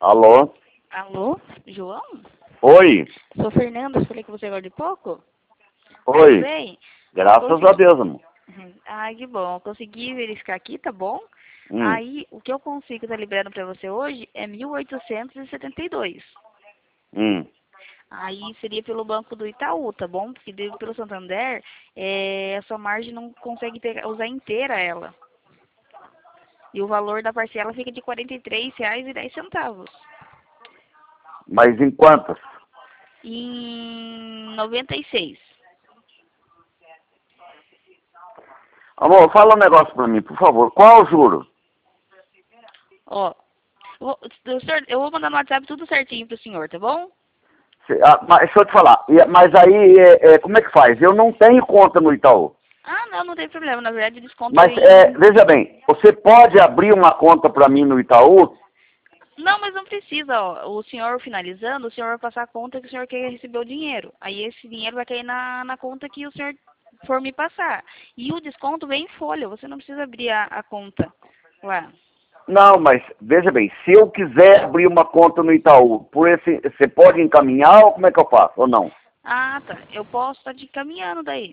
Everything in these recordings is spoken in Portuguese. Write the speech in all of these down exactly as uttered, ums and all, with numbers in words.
Alô? Alô, João? Oi. Sou Fernanda, falei com você agora de pouco? Oi. Tudo bem? Graças Consegui... a Deus, amor. Ai, que bom. Consegui verificar aqui, tá bom? Hum. Aí, o que eu consigo estar liberando pra você hoje é mil oitocentos e setenta e dois. Hum. Aí seria pelo Banco do Itaú, tá bom? Porque deve- pelo Santander, é, a sua margem não consegue pegar, usar inteira ela. E o valor da parcela fica de quarenta e três reais e dez centavos. Mas em quantas? Em noventa e seis. Amor, fala um negócio pra mim, por favor. Qual o juro? Ó, eu vou, o senhor- eu vou mandar no WhatsApp tudo certinho pro senhor, tá bom? Cê- ah, mas deixa eu te falar. E- Mas aí, é, é, como é que faz? Eu não tenho conta no Itaú. Ah, não, não tem problema. Na verdade, o desconto Mas, vem... é, veja bem, você pode abrir uma conta pra mim no Itaú? Não, mas não precisa, ó. O senhor finalizando, o senhor vai passar a conta que o senhor quer receber o dinheiro. Aí esse dinheiro vai cair na, na conta que o senhor for me passar. E o desconto vem em folha, você não precisa abrir a, a conta lá. Não, mas veja bem, se eu quiser abrir uma conta no Itaú, por esse, você pode encaminhar ou como é que eu faço? Ou não? Ah, tá. Eu posso estar te encaminhando daí.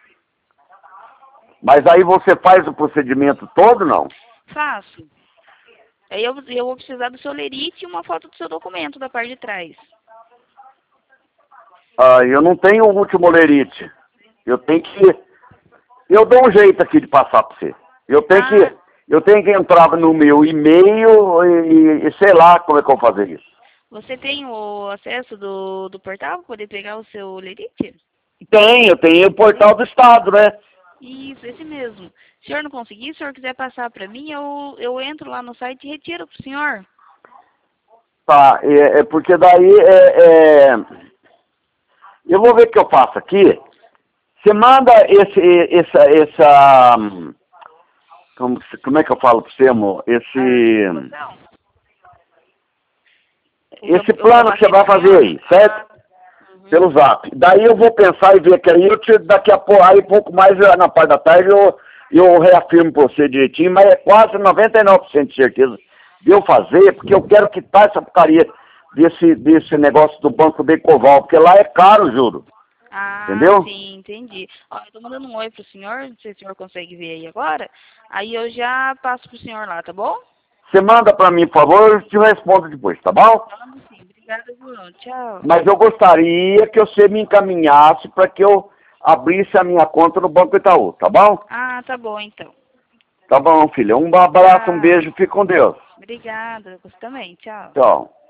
Mas aí você faz o procedimento todo, não? Faço. Aí eu, eu vou precisar do seu lerite e uma foto do seu documento da parte de trás. Ah, eu não tenho o último lerite. Eu tenho que... Eu dou um jeito aqui de passar para você. Eu tenho Ah, que... Eu tenho que entrar no meu e-mail e, e sei lá como é que eu vou fazer isso. você tem o acesso do, do portal para poder pegar o seu lerite? Tenho, tenho o portal do Estado, né? Isso, esse mesmo. Se o senhor não conseguir, se o senhor quiser passar para mim, eu, eu entro lá no site e retiro para o senhor. Tá, é, é porque daí é, é... Eu vou ver o que eu faço aqui. Você manda esse, essa, essa... Como, como é que eu falo para você, amor? Esse... Não. Esse plano que você vai fazer aí, certo? Uhum. Pelo zap. Daí eu vou pensar e ver que aí eu te, daqui a pouco, aí pouco mais na parte da tarde eu, eu reafirmo pra você direitinho, mas é quase noventa e nove por cento de certeza de eu fazer, porque eu quero quitar essa porcaria desse, desse negócio do Banco Decoval, porque lá é caro, juro. Ah, Entendeu? sim, entendi. Ó, eu tô mandando um oi pro senhor, não sei se o senhor consegue ver aí agora. Aí eu já passo pro senhor lá, tá bom? Você manda pra mim, por favor, eu te respondo depois, tá bom? Falando sim. Obrigada, João. Tchau. Mas eu gostaria que você me encaminhasse para que eu abrisse a minha conta no Banco Itaú, tá bom? Ah, tá bom então. Tá bom, filha. Um abraço, um Tchau. beijo, fique com Deus. Obrigada, você também. Tchau. Tchau.